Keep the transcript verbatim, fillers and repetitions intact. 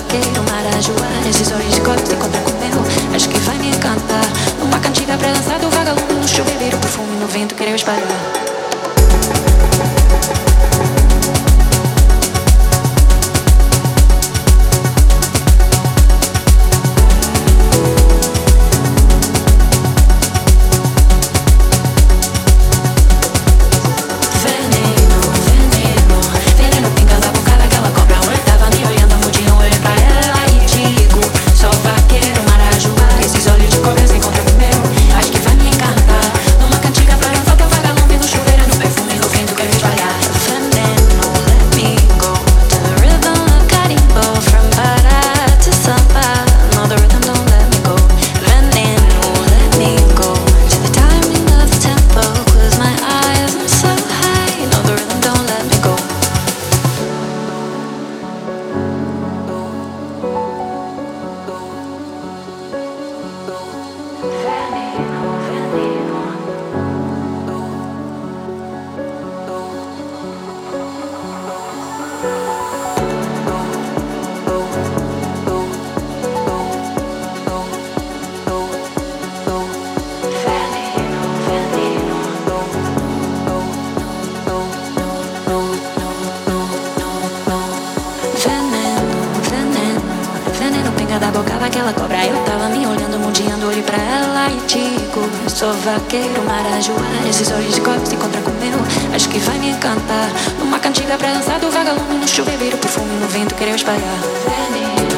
vaqueiro, marajoá. Esses olhos de cobre se encontrar com o meu, acho que vai me encantar. Uma cantiga pra dançar do vagalume no chuveiro, perfume no vento querer espalhar. Da boca daquela cobra, eu tava me olhando, mundiando, olhei pra ela e digo: sou vaqueiro, marajoá. Esses olhos de cobre se encontram com o meu, acho que vai me encantar. Numa cantiga pra dançar do vagalume no chuveiro, perfume no vento querer espalhar.